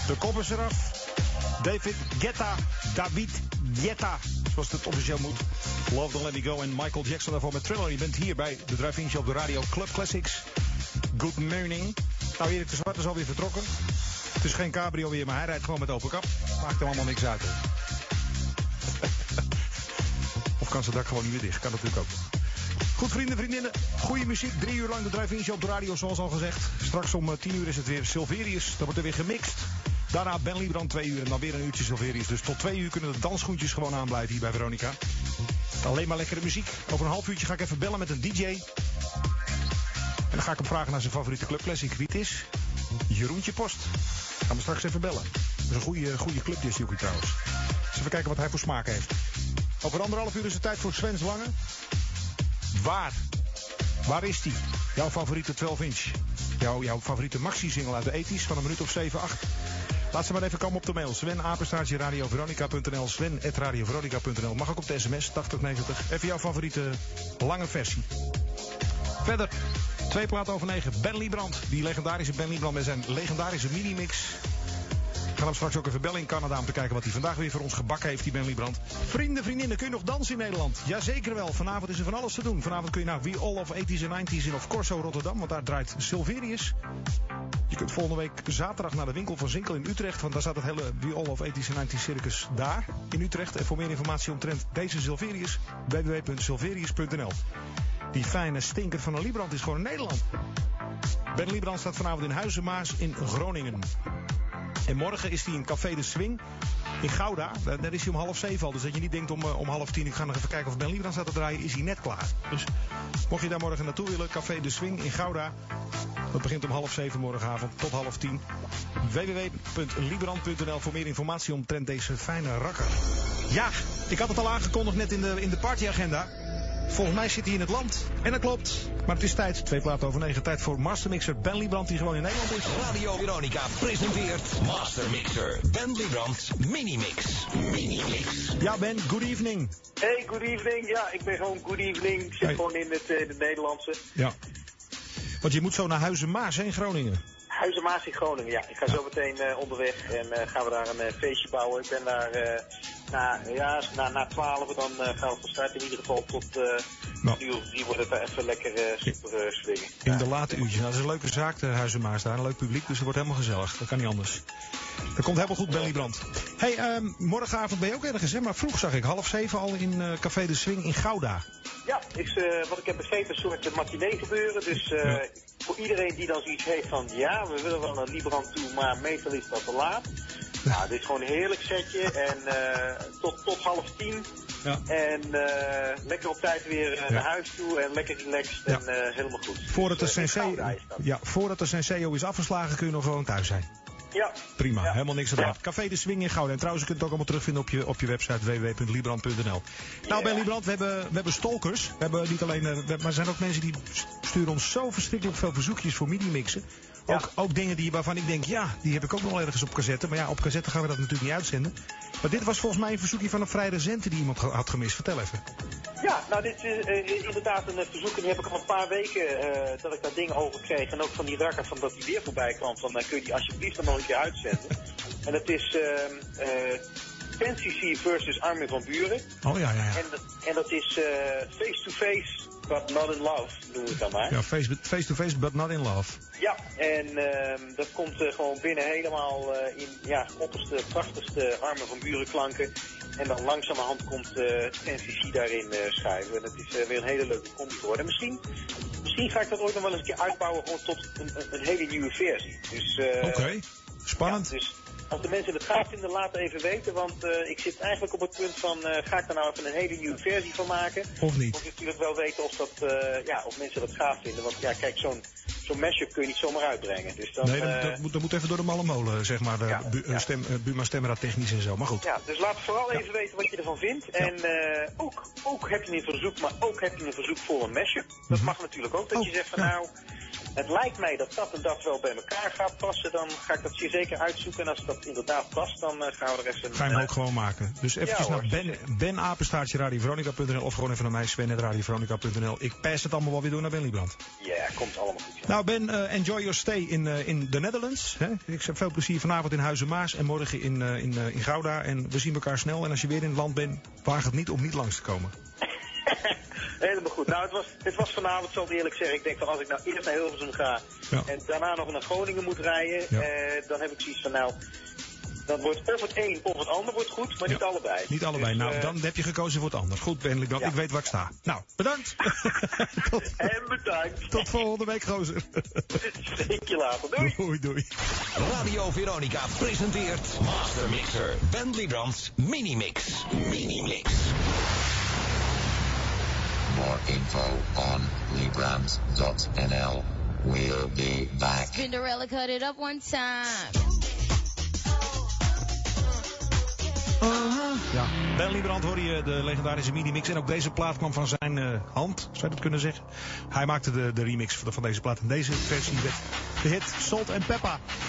De kop is eraf. David Guetta, zoals het officieel moet. Love Don't Let Me Go en Michael Jackson daarvoor met Thriller. Je bent hier bij de Drive-In Show op de radio Club Classics. Good morning. Nou, Erik de Zwart is alweer vertrokken. Het is geen cabrio weer, maar hij rijdt gewoon met open kap. Maakt hem allemaal niks uit. Of kan zijn dak gewoon niet meer dicht? Kan natuurlijk ook. Goed, vrienden, vriendinnen. Goede muziek. 3 uur lang de Drive-In Show op de radio, zoals al gezegd. Straks om 10 uur is het weer Silverius. Dan wordt er weer gemixt. Daarna Ben Liebrand 2 uur en dan weer een uurtje Silverius. Dus tot 2 uur kunnen de dansschoentjes gewoon aanblijven hier bij Veronica. Alleen maar lekkere muziek. Over een half uurtje ga ik even bellen met een DJ. En dan ga ik hem vragen naar zijn favoriete clubclassic. Wie het is? Jeroentje Post. Gaan we straks even bellen. Dat is een goede clubdisjockey trouwens. Dus even kijken wat hij voor smaak heeft. Over 1,5 uur is het tijd voor Sven's Lange. Waar is die? Jouw favoriete 12-inch. Jouw favoriete maxi-single uit de 80's van een minuut of 7, 8. Laat ze maar even komen op de mail. Sven@radioveronica.nl. Sven@radioveronica.nl. Mag ook op de sms 8090. Even jouw favoriete lange versie. Verder, 2 platen over 9. Ben Liebrand. Die legendarische Ben Liebrand met zijn legendarische minimix. We gaan hem straks ook even bellen in Canada om te kijken wat hij vandaag weer voor ons gebakken heeft, die Ben Liebrand. Vrienden, vriendinnen, kun je nog dansen in Nederland? Jazeker wel. Vanavond is er van alles te doen. Vanavond kun je naar We All of 80s en 90s in Of Corso Rotterdam, want daar draait Silverius. Je kunt volgende week zaterdag naar de winkel van Zinkel in Utrecht, want daar staat het hele We All of 80s en 90s circus daar in Utrecht. En voor meer informatie omtrent deze Silverius, www.silverius.nl. Die fijne stinker van een Liebrand is gewoon in Nederland. Ben Liebrand staat vanavond in Huizenmaas in Groningen. En morgen is hij in Café de Swing in Gouda. Daar is hij om 6:30 al. Dus dat je niet denkt om 9:30, ik ga nog even kijken of Ben Liebrand staat te draaien, is hij net klaar. Dus mocht je daar morgen naartoe willen, Café de Swing in Gouda. Dat begint om 6:30 morgenavond tot 9:30. www.liebrand.nl voor meer informatie omtrent deze fijne rakker. Ja, ik had het al aangekondigd net in de partyagenda. Volgens mij zit hij in het land. En dat klopt. Maar het is tijd. 2 platen over 9. Tijd voor Mastermixer Ben Liebrand, die gewoon in Nederland is. Radio Veronica presenteert Mastermixer Ben Liebrand Minimix. Ja, Ben, good evening. Hey, good evening. Ja, ik ben gewoon good evening. Ik zit gewoon in het Nederlandse. Ja. Want je moet zo naar Huizenmaas in Groningen. Huizenmaas in Groningen, ja. Ik ga zo meteen onderweg en gaan we daar een feestje bouwen. Ik ben daar na 12 dan gaan we van start in ieder geval tot uur of 3 wordt het daar even lekker super swingen. In de late uurtjes. Nou, dat is een leuke zaak, de Huizenmaas daar. Een leuk publiek, dus het wordt helemaal gezellig. Dat kan niet anders. Dat komt helemaal goed, Ben Liebrand. Hey, morgenavond ben je ook ergens, hè? Maar vroeg zag ik 6:30 al in Café de Swing in Gouda. Ja, is wat ik heb begrepen een soort matinee gebeuren. Dus voor iedereen die dan zoiets heeft van ja, we willen wel naar Liebrand toe, maar meestal is dat te laat. Nou, dit is gewoon een heerlijk setje en tot 9:30. Ja. En lekker op tijd weer naar huis toe en lekker relaxed en helemaal goed. Voordat de Senseo is afgeslagen kun je nog gewoon thuis zijn. Ja. Prima, helemaal niks aan de hand. Café de Swing in Gouda. En trouwens, je kunt het ook allemaal terugvinden op je website www.liebrand.nl. Nou, Ben Liebrand, we hebben stalkers. We hebben niet alleen, maar er zijn ook mensen die sturen ons zo verschrikkelijk veel verzoekjes voor midi-mixen. Ja. Ook dingen waarvan ik denk, ja, die heb ik ook nog wel ergens op cassette. Maar ja, op cassette gaan we dat natuurlijk niet uitzenden. Maar dit was volgens mij een verzoekje van een vrij recente die iemand had gemist. Vertel even. Ja, nou dit is inderdaad een verzoek. En die heb ik al een paar weken dat ik daar dingen over kreeg. En ook van die rakker van dat die weer voorbij kwam. Van kun je die alsjeblieft dan nog een keer uitzenden. En dat is Fancy versus Armin van Buuren. Oh ja. En dat is face-to-face but not in love, noemen we het dan maar. Ja, face-to-face but not in love. Ja, en dat komt gewoon binnen helemaal in opperste, prachtigste Armin van Buuren klanken. En dan langzamerhand komt Fancy daarin schuiven. En dat is weer een hele leuke combi geworden. Misschien ga ik dat ooit nog wel eens een keer uitbouwen gewoon tot een hele nieuwe versie. Dus, Oké, spannend. Ja, dus als de mensen het gaaf vinden, laat even weten. Want ik zit eigenlijk op het punt van, ga ik daar nou even een hele nieuwe versie van maken? Of niet? Moet ik natuurlijk wel weten of mensen dat gaaf vinden. Want ja, kijk, zo'n mashup kun je niet zomaar uitbrengen. Dus dan, dat moet even door de malle molen, zeg maar. Buma Stemra technisch en zo, maar goed. Ja, dus laat vooral even weten wat je ervan vindt. Ja. En ook heb je een verzoek, maar ook heb je een verzoek voor een mashup. Dat mag natuurlijk ook. Dat je zegt van Het lijkt mij dat en dat wel bij elkaar gaat passen. Dan ga ik dat zeer zeker uitzoeken. En als dat inderdaad past, dan gaan we er even... Ga je hem ook gewoon maken. Dus eventjes Ja, naar Ben apenstaartje radioveronica.nl of gewoon even naar mij, Sven@radioveronica.nl. Ik pas het allemaal wel weer door naar Ben Liebrand. Ja, komt allemaal goed. Ja. Nou Ben, enjoy your stay in the Netherlands. Hè? Ik heb veel plezier vanavond in Huizenmaas en morgen in Gouda. En we zien elkaar snel. En als je weer in het land bent, waag het niet om niet langs te komen. Helemaal goed. Nou, het was vanavond, zal ik eerlijk zeggen. Ik denk van als ik nou eerst naar Hilversum ga en daarna nog naar Groningen moet rijden, dan heb ik zoiets van nou, dan wordt of het een of het ander wordt goed, maar niet allebei. Niet allebei. Dus, nou, dan heb je gekozen voor het ander. Goed, Ben Liebrand, ik weet waar ik sta. Nou, bedankt. En bedankt. Tot volgende week, gozer. Spreek je later. Doei. Doei. Radio Veronica presenteert Master Mixer Ben Liebrands Minimix. More info on Librams.nl. We'll be back. Cinderella cut it up one time. Ja, Ben Liebrand hoorde je de legendarische minimix. En ook deze plaat kwam van zijn hand, zou je dat kunnen zeggen. Hij maakte de remix van deze plaat. En deze versie werd de hit Salt and Pepper.